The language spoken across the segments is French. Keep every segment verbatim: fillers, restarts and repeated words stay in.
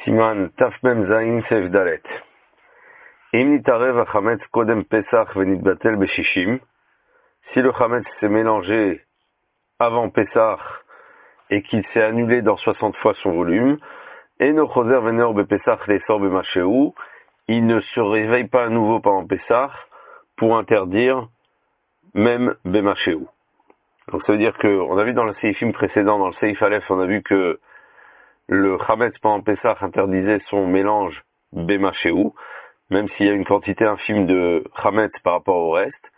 Siman Taf Mem Zayin Sef Dalet. Im nitarev hachametz kodem Pesach venitbatel beshishim. Si le chametz s'est mélangé avant Pesach et qu'il s'est annulé dans soixante fois son volume, et no choser venor bepesach lesor bemasheu, il ne se réveille pas à nouveau pendant Pesach pour interdire même bemasheu. Donc ça veut dire que, on a vu dans le seifim précédent, dans le seif Aleph, on a vu que le chametz pendant Pesach interdisait son mélange bemasheu, même s'il y a une quantité infime de chametz par rapport au reste,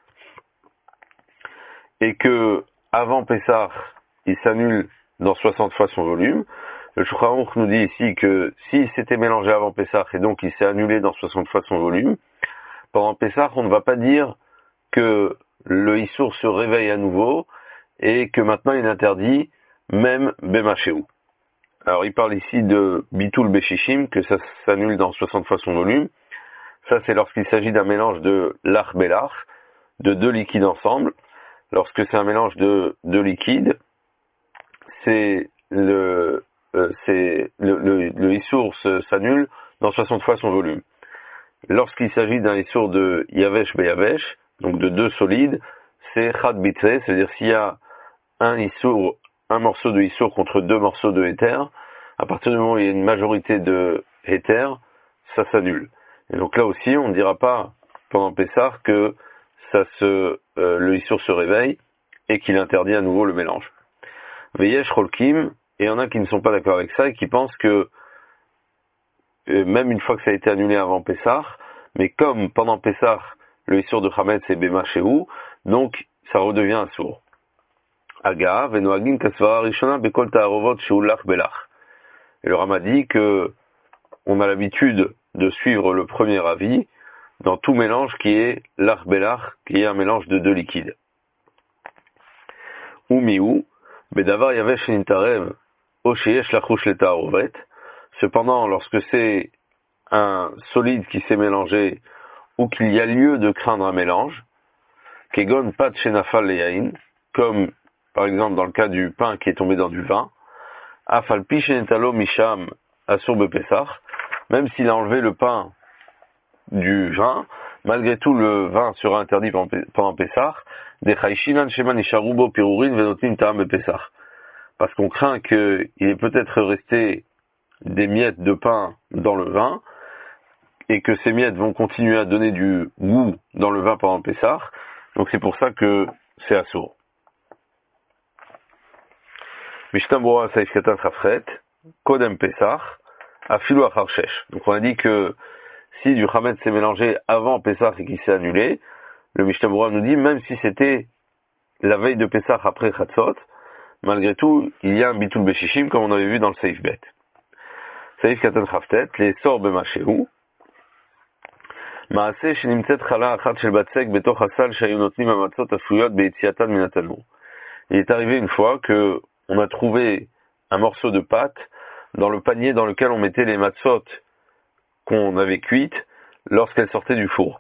et que avant Pesach, il s'annule dans soixante fois son volume. Le Shulchan Aruch nous dit ici que s'il s'était mélangé avant Pesach et donc il s'est annulé dans soixante fois son volume, pendant Pesach, on ne va pas dire que le Issour se réveille à nouveau et que maintenant il interdit même bemasheu. Alors il parle ici de bitul beshishim, que ça s'annule dans soixante fois son volume. Ça c'est lorsqu'il s'agit d'un mélange de lach belach, de deux liquides ensemble. Lorsque c'est un mélange de deux liquides, c'est le euh, c'est le, le, le issour s'annule dans soixante fois son volume. Lorsqu'il s'agit d'un issour de yavesh beyavesh, donc de deux solides, c'est chad bitre, c'est-à-dire s'il y a un issour, un morceau de issour contre deux morceaux de héter, à partir du moment où il y a une majorité de héter, ça s'annule. Et donc là aussi, on ne dira pas pendant Pessah que ça se, euh, le issour se réveille et qu'il interdit à nouveau le mélange. Veyesh cholkim, et il y en a qui ne sont pas d'accord avec ça et qui pensent que euh, même une fois que ça a été annulé avant Pessah, mais comme pendant Pessah, le issour de chametz est bemasheu, donc ça redevient un sourd. Aga, venoagim kasvara rishona bekol ta'arovot sheulach belach. Et le Rama dit que on a l'habitude de suivre le premier avis dans tout mélange qui est lach belach, qui est un mélange de deux liquides. Ou miou, bedavar yavesh nintarev, o sheyesh lachush leta'arovet. Cependant, lorsque c'est un solide qui s'est mélangé ou qu'il y a lieu de craindre un mélange, kegon pat shenafal leyain, comme par exemple dans le cas du pain qui est tombé dans du vin, afal pi shenetalo misham asur bepesach, même s'il a enlevé le pain du vin, malgré tout le vin sera interdit pendant Pessah, des chayshinan sheman isharubo pirurin venotim ta'am bepesach, parce qu'on craint qu'il est peut-être resté des miettes de pain dans le vin, et que ces miettes vont continuer à donner du goût dans le vin pendant Pessah, donc c'est pour ça que c'est assourd. Mishnah Saif Katan Chafret, Kodem Pessah, Afilu Achar Shesh. Donc on a dit que si du chametz s'est mélangé avant Pessah et qu'il s'est annulé, le Mishnah nous dit même si c'était la veille de Pessah après Chatzot, malgré tout, il y a un bitul beshishim comme on avait vu dans le Saif Bet. Saif Katan Chaftet, les sor bemasheu, Maaseh shenimtzet chala achat shel batsek betoch hasal shayu notnim hamatzot afuyot beitziatan min hatanur. Il est arrivé une fois que on a trouvé un morceau de pâte dans le panier dans lequel on mettait les matzot qu'on avait cuites lorsqu'elles sortaient du four.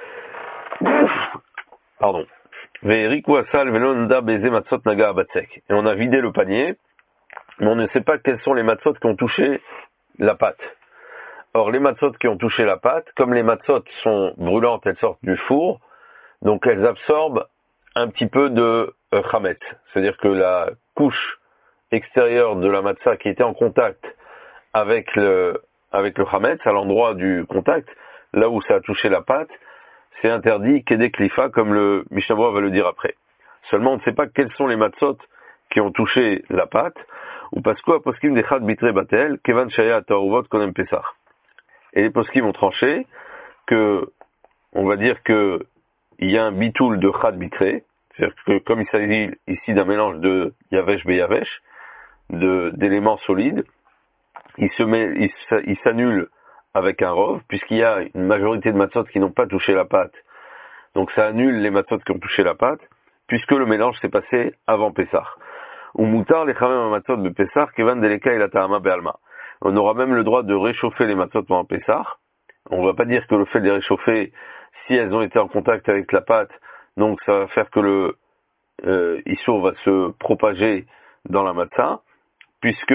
Pardon. Ve'eriku asal velo nda beze matzot naga habatsek. Et on a vidé le panier, mais on ne sait pas quels sont les matzot qui ont touché la pâte. Or, les matzot qui ont touché la pâte, comme les matzot sont brûlantes, elles sortent du four, donc elles absorbent un petit peu de euh, chametz. C'est-à-dire que la couche extérieure de la matzah qui était en contact avec le, avec le chametz, à l'endroit du contact, là où ça a touché la pâte, c'est interdit kedek klifa, comme le Mishnah va le dire après. Seulement, on ne sait pas quels sont les matzot qui ont touché la pâte, ou parce quoi poskim dechad bitre batel, kevan shaya ta'aruvot konem pesach. Et les poskim ont tranché que, on va dire que il y a un bitul de chad bitré, c'est-à-dire que comme il s'agit ici d'un mélange de yavesh beyavesh, de, d'éléments solides, il se met, il, il s'annule avec un rov, puisqu'il y a une majorité de matzot qui n'ont pas touché la pâte. Donc ça annule les matzot qui ont touché la pâte, puisque le mélange s'est passé avant Pessah. Ou mutar les chamem matzot de Pessah, kevan deleka et la ta'ama be'alma. On aura même le droit de réchauffer les matzot pendant Pessah. On ne va pas dire que le fait de les réchauffer, si elles ont été en contact avec la pâte, donc ça va faire que le euh, issour va se propager dans la matzah, puisque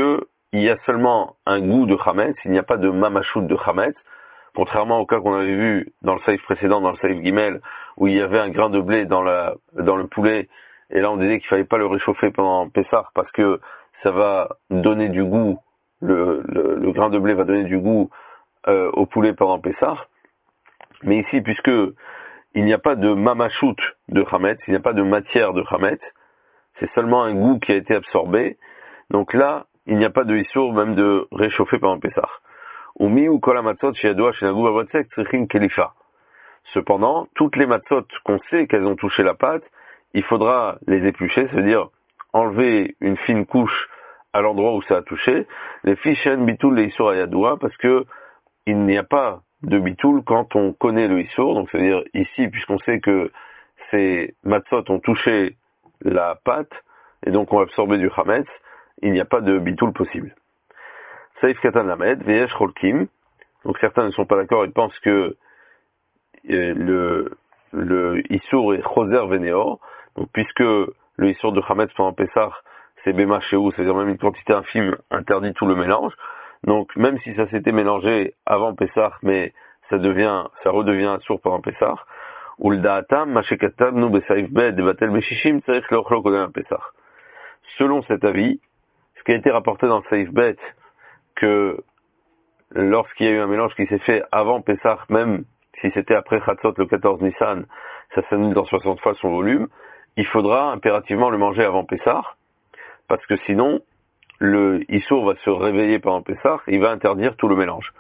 il y a seulement un goût de chametz, il n'y a pas de mamachout de chametz, contrairement au cas qu'on avait vu dans le saïf précédent, dans le saïf Gimel, où il y avait un grain de blé dans la dans le poulet, et là on disait qu'il fallait pas le réchauffer pendant Pessah parce que ça va donner du goût, le, le, le grain de blé va donner du goût euh, au poulet pendant Pessah. Mais ici, puisque il n'y a pas de mamachout de chametz, il n'y a pas de matière de chametz, c'est seulement un goût qui a été absorbé, donc là, il n'y a pas de issour même de réchauffer pendant Pessah. Umi ou kol hamatzot sheyadoua shenagu bavotzek tzrichin kelifa. Cependant, toutes les matzot qu'on sait qu'elles ont touché la pâte, il faudra les éplucher, c'est-à-dire enlever une fine couche à l'endroit où ça a touché. Les fishen bitoul les issour ayadoua, parce que il n'y a pas de bitoul quand on connaît le issour, donc c'est-à-dire ici, puisqu'on sait que ces matzot ont touché la pâte, et donc ont absorbé du chametz, il n'y a pas de bitoul possible. Saïf katan lamed, veyesh cholkim. Donc certains ne sont pas d'accord, ils pensent que euh, le, le issour est choser veneor. Donc puisque le issour de chametz pendant Pessah, c'est bema shehu, c'est-à-dire même une quantité infime interdit tout le mélange. Donc même si ça s'était mélangé avant Pessah, mais ça devient, ça redevient issour pendant Pessah. Ou le da'atam, mashekatan nu besaïf bed, debatel beshishim, tzarich leochlo kodem Pessah. Selon cet avis, ce qui a été rapporté dans le saïf bet, que lorsqu'il y a eu un mélange qui s'est fait avant Pessah, même si c'était après Chatzot le quatorze Nissan, ça s'annule dans soixante fois son volume, il faudra impérativement le manger avant Pessah, parce que sinon, le Issour va se réveiller pendant Pessah, il va interdire tout le mélange.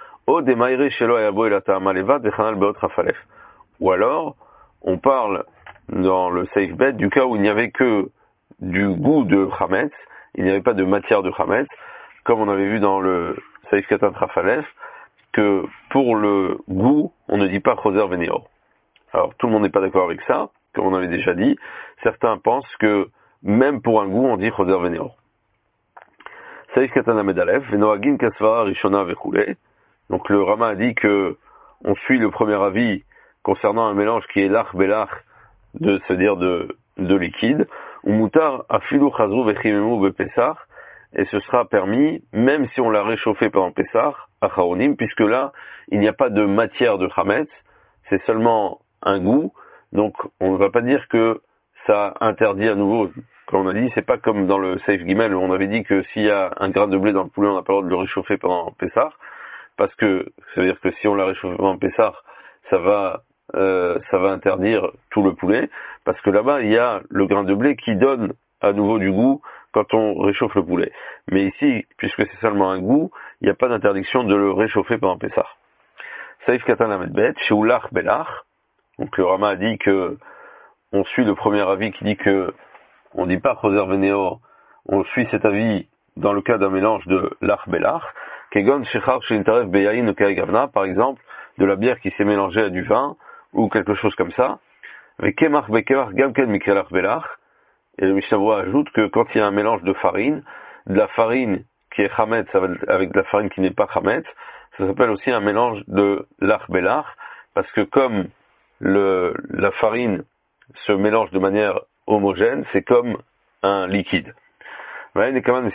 Ou alors, on parle dans le Seif Bet du cas où il n'y avait que du goût de Chametz, il n'y avait pas de matière de Chametz, comme on avait vu dans le Seif Katan Trafalef, que pour le goût, on ne dit pas Choser Veneor. Alors tout le monde n'est pas d'accord avec ça, comme on avait déjà dit. Certains pensent que même pour un goût, on dit Choser Veneor. Seif Katan Amedalef, Venoagin Kasvara Rishona Vechule. Donc le Rama a dit que on suit le premier avis concernant un mélange qui est l'ach belach, de se dire de, de liquide, ou mutar afilu chazru vechimemu bepesach, et ce sera permis, même si on l'a réchauffé pendant Pessah, à Charonim, puisque là, il n'y a pas de matière de Chametz, c'est seulement un goût, donc on ne va pas dire que ça interdit à nouveau. Comme on a dit, c'est pas comme dans le Seif Gimel, où on avait dit que s'il y a un grain de blé dans le poulet, on n'a pas le droit de le réchauffer pendant Pessah, parce que ça veut dire que si on l'a réchauffé pendant Pessah, ça va, euh, ça va interdire tout le poulet, parce que là-bas, il y a le grain de blé qui donne à nouveau du goût quand on réchauffe le poulet. Mais ici, puisque c'est seulement un goût, il n'y a pas d'interdiction de le réchauffer pendant Pessah. Saïf Katan Lamedbet, chez Oulach Belach. Donc le Rama a dit que on suit le premier avis qui dit que on dit pas Choser Veneor, on suit cet avis dans le cas d'un mélange de Lach Belach. Kegon Shechar Shelintaref Beyain Gavna, par exemple, de la bière qui s'est mélangée à du vin, ou quelque chose comme ça. Avec Kemach Bekemach Gamken Mikelach Belach. Et le Mishnah Berurah ajoute que quand il y a un mélange de farine, de la farine qui est chametz avec de la farine qui n'est pas chametz, ça s'appelle aussi un mélange de lach belach, parce que comme le, la farine se mélange de manière homogène, c'est comme un liquide. Donc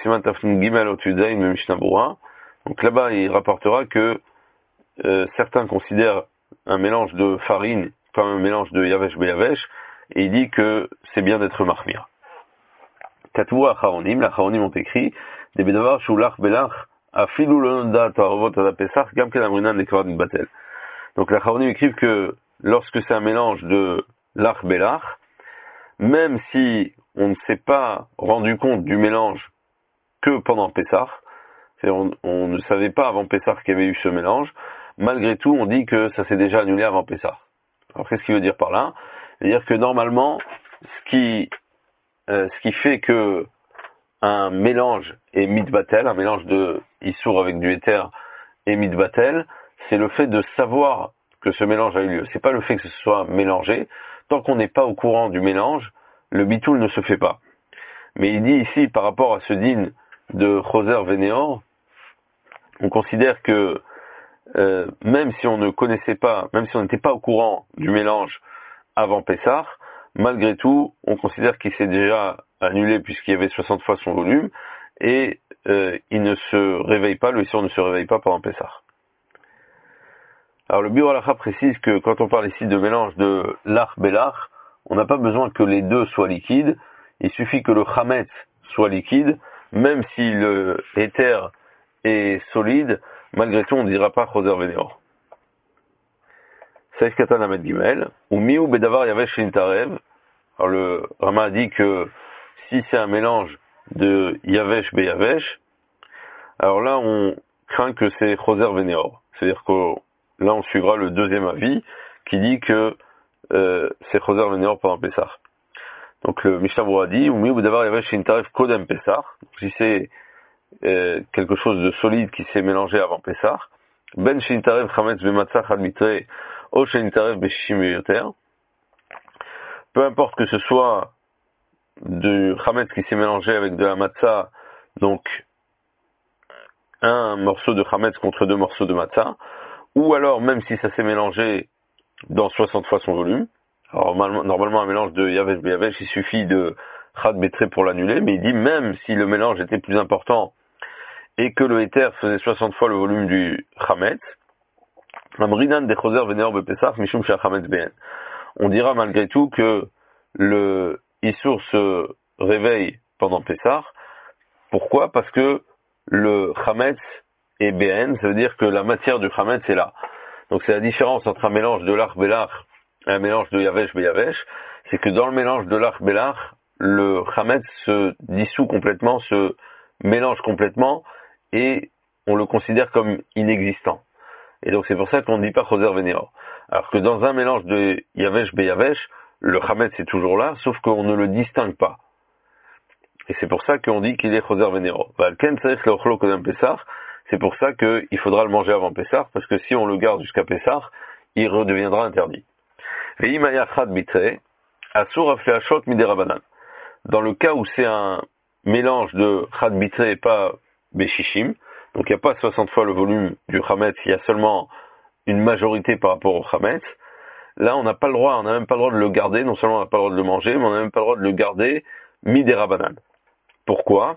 là-bas, il rapportera que euh, certains considèrent un mélange de farine comme un mélange de yavesh beyavesh, et il dit que c'est bien d'être marmir. Katou Acharonim, les Acharonim ont écrit des bedavar shulach belach afilu lo nodda ta'arvot ad Pesach gam ken amrinan lekvad batel. Donc les Acharonim écrivent que lorsque c'est un mélange de lach belach, même si on ne s'est pas rendu compte du mélange que pendant Pesach, c'est-à-dire on, on ne savait pas avant Pesach qu'il y avait eu ce mélange, malgré tout on dit que ça s'est déjà annulé avant Pesach. Alors qu'est-ce qu'il veut dire par là? Il veut dire que normalement, ce qui Euh, ce qui fait que un mélange est mitbatel, un mélange de issour avec du éther est mitbatel, c'est le fait de savoir que ce mélange a eu lieu. C'est pas le fait que ce soit mélangé. Tant qu'on n'est pas au courant du mélange, le bitoul ne se fait pas. Mais il dit ici, par rapport à ce din de Choser Veneor, on considère que euh, même si on ne connaissait pas, même si on n'était pas au courant du mélange avant Pessah, malgré tout, on considère qu'il s'est déjà annulé puisqu'il y avait soixante fois son volume, et euh, il ne se réveille pas, le Issour ne se réveille pas pendant Pessah. Alors le Biur Halacha précise que quand on parle ici de mélange de lach belach, on n'a pas besoin que les deux soient liquides, il suffit que le chametz soit liquide, même si le éther est solide, malgré tout on ne dira pas choser veneor. Saif Katan Lamed Gimel, ou miou bedavar yavesh shintarev. Alors le Rama a dit que si c'est un mélange de yavesh be yavesh, alors là on craint que c'est choser veneor. C'est-à-dire que là on suivra le deuxième avis qui dit que euh, c'est choser veneor pendant Pessah. Donc le Mishnah Berurah dit, ou miou bedavar yavesh shintarev kodem Pessah. Si c'est euh, quelque chose de solide qui s'est mélangé avant Pessah, ben shintarev chametz bematzah chad mitre o shintarev beshishim yoter. Peu importe que ce soit du chametz qui s'est mélangé avec de la matzah, donc un morceau de chametz contre deux morceaux de matzah, ou alors même si ça s'est mélangé dans soixante fois son volume. Alors normalement un mélange de yavesh be yavesh, il suffit de chad betré pour l'annuler, mais il dit même si le mélange était plus important et que le éther faisait soixante fois le volume du chametz, amrinan de choser veneor be pesach mishum shel chametz ben. On dira malgré tout que le Issour se réveille pendant Pessah. Pourquoi? Parce que le Chametz est B N, ça veut dire que la matière du Chametz est là. Donc c'est la différence entre un mélange de l'Ach Belach et un mélange de Yavesh Beyavesh, c'est que dans le mélange de l'Ach Belach, le Chametz se dissout complètement, se mélange complètement, et on le considère comme inexistant. Et donc c'est pour ça qu'on ne dit pas choser veneor. Alors que dans un mélange de yavesh beyavesh, le chametz est toujours là, sauf qu'on ne le distingue pas. Et c'est pour ça qu'on dit qu'il est choser veneor. C'est pour ça qu'il faudra le manger avant Pessah, parce que si on le garde jusqu'à Pessah, il redeviendra interdit. Dans le cas où c'est un mélange de chad bitre et pas beshishim, donc il n'y a pas soixante fois le volume du chametz, il y a seulement une majorité par rapport au chametz. Là, on n'a pas le droit, on n'a même pas le droit de le garder. Non seulement on n'a pas le droit de le manger, mais on n'a même pas le droit de le garder midera banane. Pourquoi?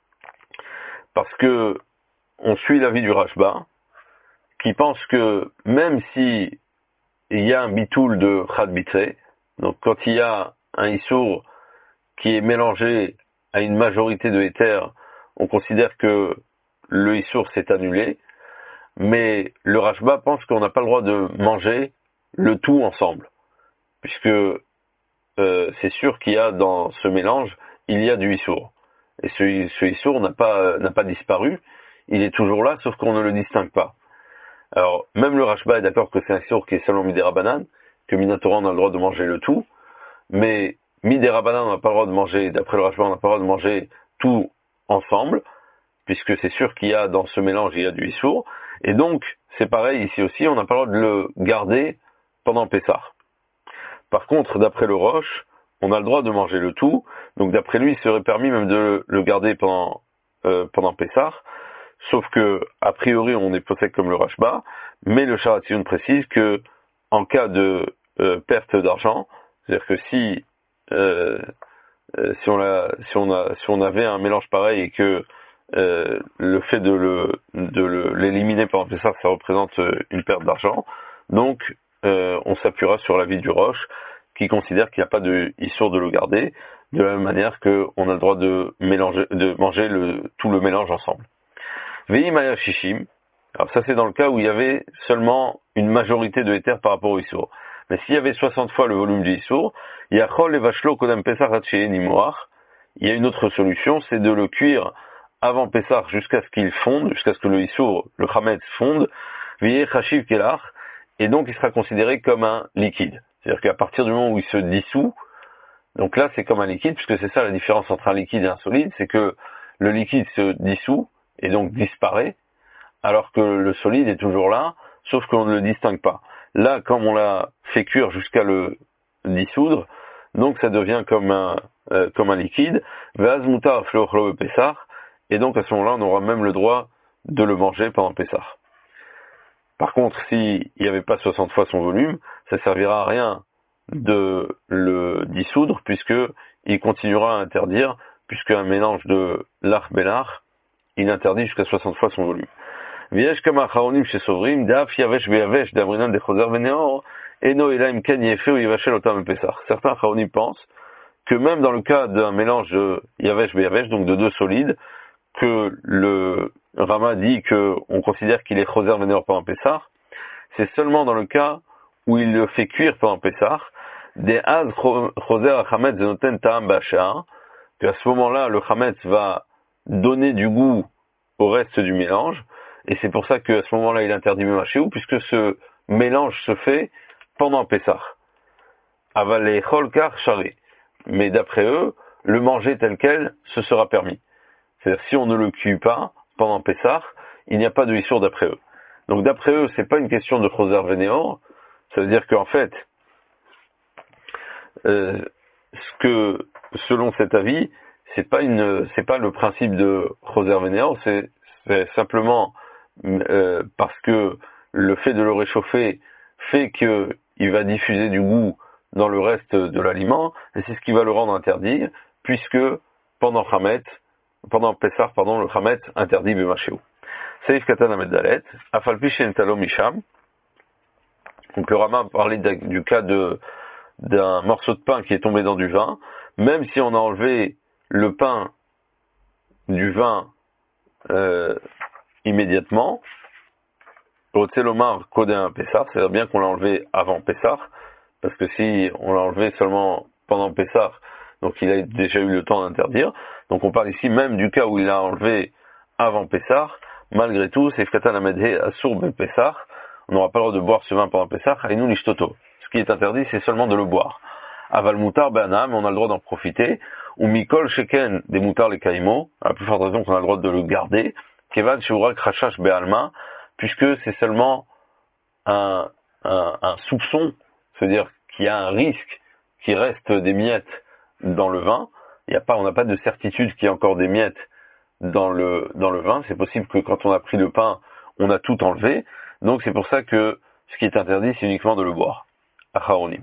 Parce que on suit l'avis du Rashba, qui pense que même si il y a un bitoul de chad bitre, donc quand il y a un issour qui est mélangé à une majorité de éther, on considère que le issour s'est annulé, mais le Rashba pense qu'on n'a pas le droit de manger le tout ensemble, puisque euh, c'est sûr qu'il y a dans ce mélange, il y a du issour. Et ce, ce issour n'a pas, n'a pas disparu, il est toujours là, sauf qu'on ne le distingue pas. Alors, même le Rashba est d'accord que c'est un issour qui est seulement midera banane, que Minatora on a le droit de manger le tout, mais midera banane on n'a pas le droit de manger, d'après le Rashba on n'a pas le droit de manger tout ensemble, puisque c'est sûr qu'il y a dans ce mélange, il y a du issour, et donc, c'est pareil ici aussi, on n'a pas le droit de le garder pendant Pessah. Par contre, d'après le Roche, on a le droit de manger le tout, donc d'après lui, il serait permis même de le garder pendant, euh, pendant Pessah, sauf que, a priori, on est possède comme le Rashba, mais le Sharatzion précise que, en cas de euh, perte d'argent, c'est-à-dire que si, euh, euh, si, on a, si, on a, si on avait un mélange pareil et que Euh, le fait de le de le, l'éliminer pendant Pessah, ça représente une perte d'argent. Donc, euh, on s'appuiera sur l'avis du Roche, qui considère qu'il n'y a pas de issour de le garder, de la même manière qu'on a le droit de mélanger, de manger le, tout le mélange ensemble. Veimaya shishim. Alors ça, c'est dans le cas où il y avait seulement une majorité de éther par rapport au issour. Mais s'il y avait soixante fois le volume du issour, yachol levashlo kodem Pessah hatshei nimoach. Il y a une autre solution, c'est de le cuire avant Pessah jusqu'à ce qu'il fonde, jusqu'à ce que le issour, le chametz fonde, et donc il sera considéré comme un liquide. C'est-à-dire qu'à partir du moment où il se dissout, donc là c'est comme un liquide, puisque c'est ça la différence entre un liquide et un solide, c'est que le liquide se dissout et donc disparaît, alors que le solide est toujours là, sauf qu'on ne le distingue pas. Là, comme on l'a fait cuire jusqu'à le dissoudre, donc ça devient comme un, euh, comme un liquide, et donc à ce moment-là, on aura même le droit de le manger pendant Pessah. Par contre, s'il n'y avait pas soixante fois son volume, ça servira à rien de le dissoudre, puisque il continuera à interdire, puisque un mélange de l'ach belach il interdit jusqu'à soixante fois son volume. Viesh kama acharonim chez Sovrim, daf yavesh beyavesh d'amrinan de choser veneor, eno elaim ken yefe ou yevachel otam pesach. Certains acharonim pensent que même dans le cas d'un mélange de yavesh beyavesh, donc de deux solides, que le Rama dit que on considère qu'il est choser veneor pendant pesach, c'est seulement dans le cas où il le fait cuire pendant pesach, des az choser achametz zenoten ta'am ba'ashar, qu'à ce moment-là, le chametz va donner du goût au reste du mélange, et c'est pour ça qu'à ce moment-là, il interdit même à Chéou, puisque ce mélange se fait pendant Pessah. Avalé cholkar charé. Mais d'après eux, le manger tel quel, ce sera permis. C'est-à-dire, si on ne le cuit pas pendant Pessah, il n'y a pas de issur d'après eux. Donc d'après eux, c'est pas une question de choser veneor, ça veut dire qu'en fait, euh, ce que, selon cet avis, c'est pas une, c'est pas le principe de choser veneor, c'est, c'est simplement euh, parce que le fait de le réchauffer fait que il va diffuser du goût dans le reste de l'aliment, et c'est ce qui va le rendre interdit, puisque pendant Chametz, pendant Pessah, pardon, le Chametz interdit B'Machéou. Seif Katan Amed Dalet, Afalpi Shen Talo Misham. Donc le Rama parlait du cas de d'un morceau de pain qui est tombé dans du vin, même si on a enlevé le pain du vin euh, immédiatement, Otselomar Kodin Pessah, c'est-à-dire bien qu'on l'a enlevé avant Pessah, parce que si on l'a enlevé seulement pendant Pessah, donc il a déjà eu le temps d'interdire. Donc on parle ici même du cas où il l'a enlevé avant Pessah. Malgré tout, c'est Fkatan Amedhe Asur Ben Pessah, on n'aura pas le droit de boire ce vin pendant Pessah, et nous l'ishtoto. Ce qui est interdit, c'est seulement de le boire. Aval Moutar Be'ana, mais on a le droit d'en profiter. Ou Mikol Sheken des Moutar les Kaimo, à la plus forte raison qu'on a le droit de le garder. Kevan Sheurak Rachash Be'alma, puisque c'est seulement un, un, un soupçon, c'est-à-dire qu'il y a un risque qu'il reste des miettes dans le vin. Il y a pas, on n'a pas de certitude qu'il y ait encore des miettes dans le, dans le vin. C'est possible que quand on a pris le pain, on a tout enlevé. Donc c'est pour ça que ce qui est interdit, c'est uniquement de le boire. Acharonim.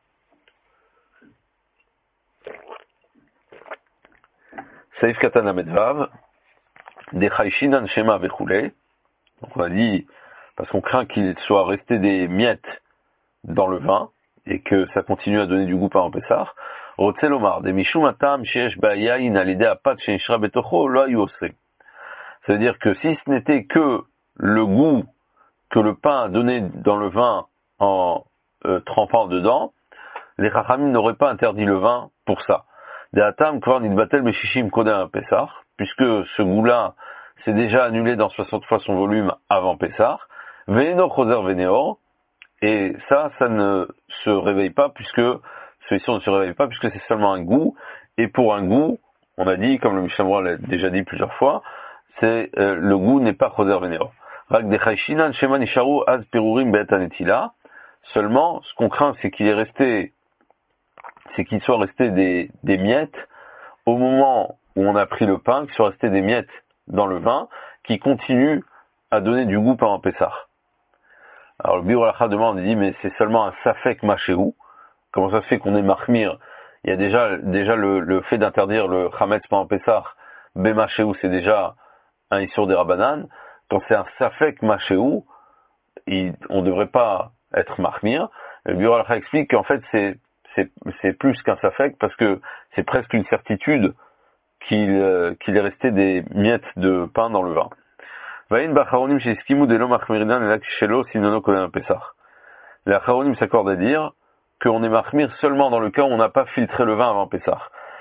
Saïf Katan Amedvav, des Chayshinan Shema Vechoulé. Donc on a dit, parce qu'on craint qu'il soit resté des miettes dans le vin, et que ça continue à donner du goût par un Pessah. Rotzelomar, des Mishum Atam Sheesh Bayayin Alide Apat Shenishra Betocho Lo Ayu Osrim. Ça veut dire que si ce n'était que le goût que le pain a donné dans le vin en euh, trempant dedans, les Chachamim n'auraient pas interdit le vin pour ça. Des Atam Kvar Nidbatel Beshishim Kodem Pessah, puisque ce goût-là s'est déjà annulé dans soixante fois son volume avant Pessah. Ve'eno Choser Veneor, et ça, ça ne se réveille pas puisque, celui-ci ne se réveille pas puisque c'est seulement un goût, et pour un goût, on a dit, comme le Mishnah l'a déjà dit plusieurs fois, c'est, euh, le goût n'est pas Choser Veneor. Rak de Chayshinan Shema Nisharu Az Perurim Be'et Anetila. Seulement, ce qu'on craint, c'est qu'il est resté, c'est qu'il soit resté des, des miettes au moment où on a pris le pain, qu'il soit resté des miettes dans le vin, qui continuent à donner du goût pendant Pessah. Alors le Biur Halacha demande, il dit, mais c'est seulement un safek machéou. Comment ça se fait qu'on est marmir? Il y a déjà, déjà le, le fait d'interdire le chametz pendant Pessah, bémachéou, c'est déjà un issur des Rabbanan. Quand c'est un safek machéou, il, on ne devrait pas être marmir. Le Biur Halacha explique qu'en fait c'est, c'est, c'est plus qu'un safek parce que c'est presque une certitude qu'il, euh, qu'il est resté des miettes de pain dans le vin. Les Acharonim s'accordent à dire qu'on est machmir seulement dans le cas où on n'a pas filtré le vin avant Pessah.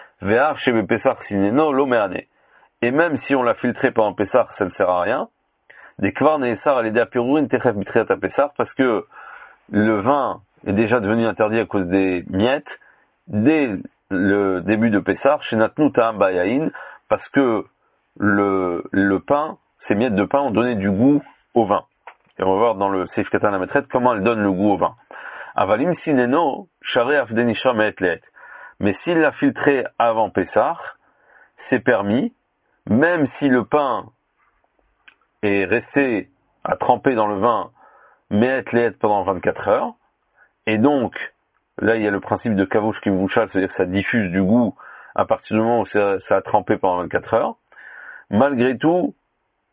Et même si on l'a filtré pendant Pessah, ça ne sert à rien. Des kvar neesar al yedei apirurin techef bitriat Pessah, parce que le vin est déjà devenu interdit à cause des miettes dès le début de Pessah, shenatnu ta'am bayayin, parce que le, le pain, ces miettes de pain ont donné du goût au vin. Et on va voir dans le Seif Katan Ametret comment elles donnent le goût au vin. Avalim sineno, share afdenisha me'et le'et. Mais s'il l'a filtré avant Pessah, c'est permis, même si le pain est resté à tremper dans le vin me'et le'et pendant vingt-quatre heures. Et donc, là il y a le principe de kavouch qui mouchal, c'est-à-dire que ça diffuse du goût à partir du moment où ça, ça a trempé pendant vingt-quatre heures. Malgré tout,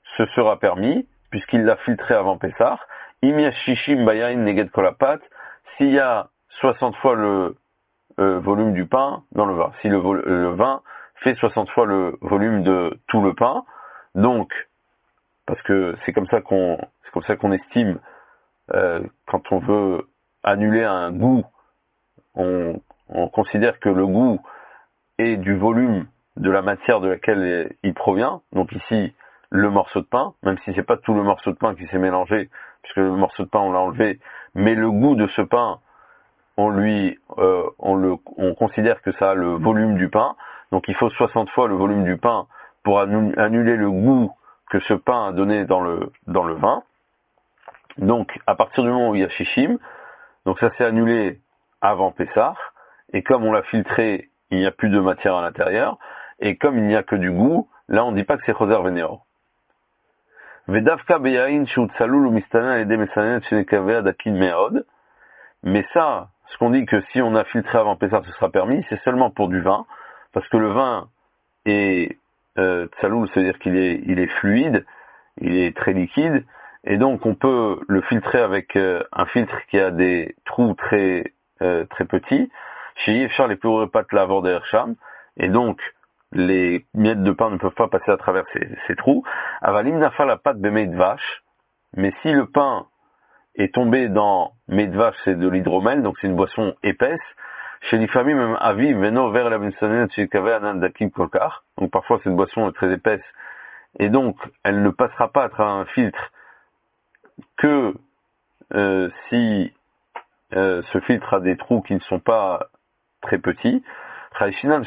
ce sera permis, puisqu'il l'a filtré avant Pessah. Im yashishim bayain neged kolapat, s'il y a soixante fois le euh, volume du pain dans le vin, si le, le vin fait soixante fois le volume de tout le pain, donc, parce que c'est comme ça qu'on, c'est comme ça qu'on estime, euh, quand on veut annuler un goût, on, on considère que le goût est du volume de la matière de laquelle il provient, donc ici, le morceau de pain, même si c'est pas tout le morceau de pain qui s'est mélangé, puisque le morceau de pain on l'a enlevé, mais le goût de ce pain, on lui, euh, on le, on considère que ça a le volume du pain, donc il faut soixante fois le volume du pain pour annuler le goût que ce pain a donné dans le, dans le vin. Donc, à partir du moment où il y a shishim, donc ça s'est annulé avant Pessah, et comme on l'a filtré, il n'y a plus de matière à l'intérieur, et comme il n'y a que du goût, là on ne dit pas que c'est choser venéor. Vedavka beyain shutsalul ou mistanen et demesanen chenekavea dakin meod. Mais ça, ce qu'on dit que si on a filtré avant Pessah, ce sera permis, c'est seulement pour du vin, parce que le vin est euh, tsaloul, c'est-à-dire qu'il est, il est fluide, il est très liquide, et donc on peut le filtrer avec euh, un filtre qui a des trous très euh, très petits. Chez Yefchar, les plus pattes l'avant d'Ersham, et donc les miettes de pain ne peuvent pas passer à travers ces, ces trous. Avalim nafal la pâte bemei de vache, mais si le pain est tombé dans mei de vache, c'est de l'hydromel, donc c'est une boisson épaisse. Chez les familles, même avi, veno vers la bensonet chez kave anan dakim kolkar. Donc parfois cette boisson est très épaisse, et donc elle ne passera pas à travers un filtre que euh, si euh, ce filtre a des trous qui ne sont pas très petits. Là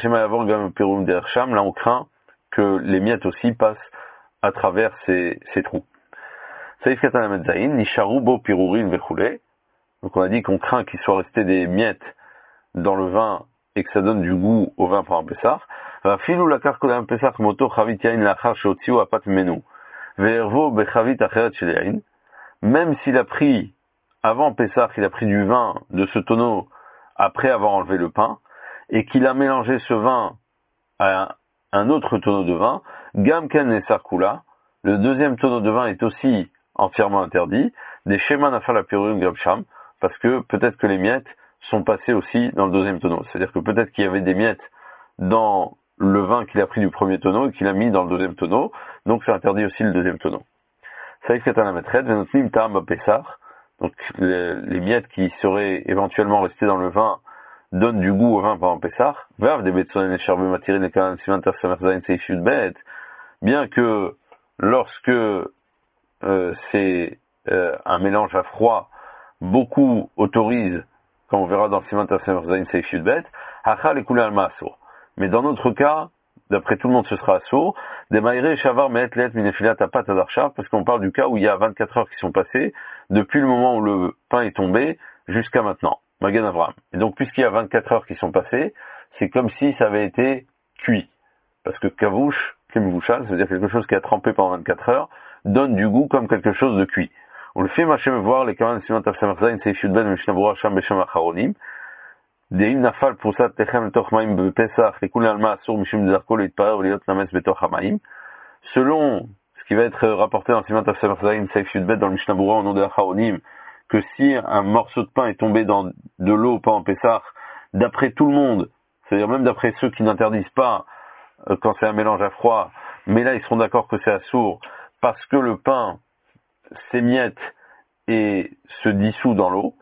on craint que les miettes aussi passent à travers ces, ces trous. Donc on a dit qu'on craint qu'il soit resté des miettes dans le vin et que ça donne du goût au vin pour un Pessah. Même s'il a pris, avant Pessah, il a pris du vin de ce tonneau après avoir enlevé le pain, et qu'il a mélangé ce vin à un autre tonneau de vin, Gamken et Sarkula, le deuxième tonneau de vin est aussi entièrement interdit, des Shema Nafal Apirum Gabsham, parce que peut-être que les miettes sont passées aussi dans le deuxième tonneau. C'est-à-dire que peut-être qu'il y avait des miettes dans le vin qu'il a pris du premier tonneau et qu'il a mis dans le deuxième tonneau, donc ça interdit aussi le deuxième tonneau. Saïf Katanametred, Venotlim Tam Pessah, donc les, les miettes qui seraient éventuellement restées dans le vin donnent du goût au vin pendant Pessah. Vav des betsonen et charbe matirin les kanan siman tafsamerzain seif yudbet, bien que lorsque euh, c'est euh, un mélange à froid, beaucoup autorisent, comme on verra dans le siman tafsamerzain seif yudbet, hachal et koulé al maasur. Mais dans notre cas, d'après tout le monde, ce sera assourd. Des maïré shavar me'et let minefilat apat adarcha, parce qu'on parle du cas où il y a vingt-quatre heures qui sont passées, depuis le moment où le pain est tombé, jusqu'à maintenant. Magan Avram. Et donc, puisqu'il y a vingt-quatre heures qui sont passées, c'est comme si ça avait été cuit. Parce que kavouche, kemvouchal, ça veut dire quelque chose qui a trempé pendant vingt-quatre heures, donne du goût comme quelque chose de cuit. On le fait, machem voir les kaman simant afsamerzain, seif yudben, mishnabura, sham, beshem, acharonim. Deim nafal pusat techem toch maim bepesach lekul alma asur mishum zarko leitparer veliot names betoch hamaim. Selon ce qui va être rapporté dans Siman Taf Sefer Zayin Seif Yudbet dans le Mishnah Berurah au nom de Acharonim, que si un morceau de pain est tombé dans de l'eau pendant Pessah, d'après tout le monde, c'est-à-dire même d'après ceux qui n'interdisent pas euh, quand c'est un mélange à froid, mais là ils seront d'accord que c'est assourd parce que le pain s'émiette et se dissout dans l'eau.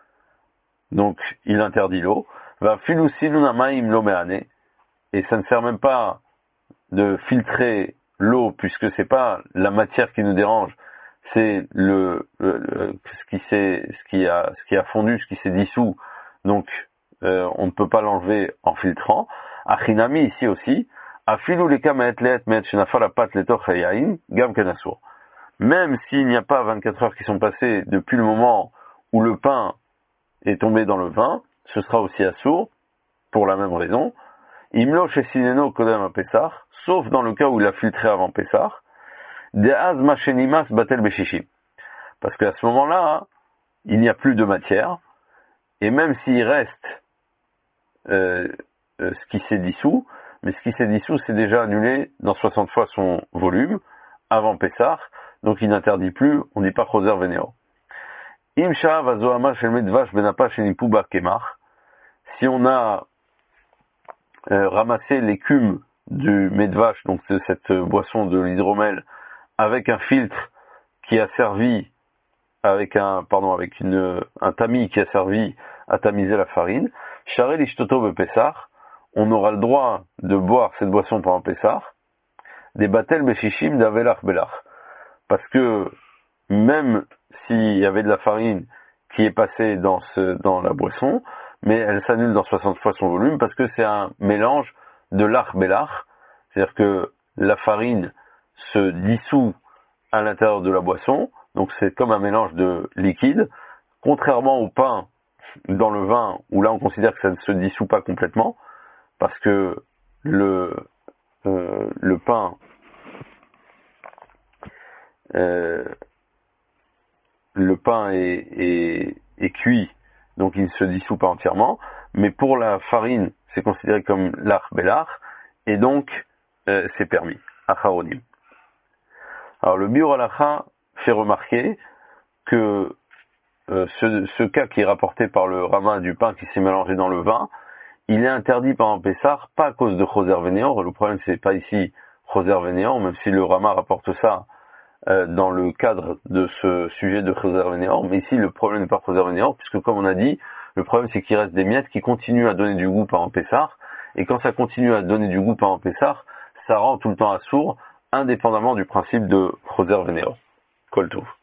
Donc, il interdit l'eau. Va filousinunamaim lomeane. Et ça ne sert même pas de filtrer l'eau, puisque c'est pas la matière qui nous dérange, c'est le, le, le ce qui s'est, ce qui a, ce qui a fondu, ce qui s'est dissous. Donc, euh, on ne peut pas l'enlever en filtrant. Achinami ici aussi. Afilou leka me'etlet me'et shenafal apat letoch hayain gam kenasur. Même s'il n'y a pas vingt-quatre heures qui sont passées depuis le moment où le pain est tombé dans le vin, ce sera aussi assourd, pour la même raison. Imlo chez Sineno Kodem à Pessah, sauf dans le cas où il a filtré avant Pessah, Deaz Machenimas Batel Beshishim. Parce qu'à ce moment-là, il n'y a plus de matière, et même s'il reste euh, euh, ce qui s'est dissous, mais ce qui s'est dissous, c'est déjà annulé dans soixante fois son volume, avant Pessah, donc il n'interdit plus, on dit pas choser vénéor. Imsha vazoama shel medvash benapa shenipu bar kemach. Si on a euh, ramassé l'écume du medvash, donc de cette boisson de l'hydromel, avec un filtre qui a servi, avec un, pardon, avec une, un tamis qui a servi à tamiser la farine, Sharei lishtoto bepessah, on aura le droit de boire cette boisson pendant Pessah, des batel beshishim d'avelach belach. Parce que, même s'il y avait de la farine qui est passée dans ce, dans la boisson, mais elle s'annule dans soixante fois son volume parce que c'est un mélange de lach belach, c'est-à-dire que la farine se dissout à l'intérieur de la boisson, donc c'est comme un mélange de liquide, contrairement au pain dans le vin, où là on considère que ça ne se dissout pas complètement, parce que le, euh, le pain, euh, le pain est, est, est cuit, donc il ne se dissout pas entièrement, mais pour la farine, c'est considéré comme l'ach belach, et donc euh, c'est permis, acharonim. Alors le Biur Halacha fait remarquer que euh, ce, ce cas qui est rapporté par le Rama du pain qui s'est mélangé dans le vin, il est interdit pendant Pessah, pas à cause de choser vénéor, le problème c'est pas ici choser vénéor, même si le Rama rapporte ça euh, dans le cadre de ce sujet de choser vénéor, mais ici le problème n'est pas choser vénéor, puisque comme on a dit, le problème c'est qu'il reste des miettes qui continuent à donner du goût pendant Pessah, et quand ça continue à donner du goût pendant Pessah, ça rend tout le temps assourd, indépendamment du principe de choser vénéor. Kol tov.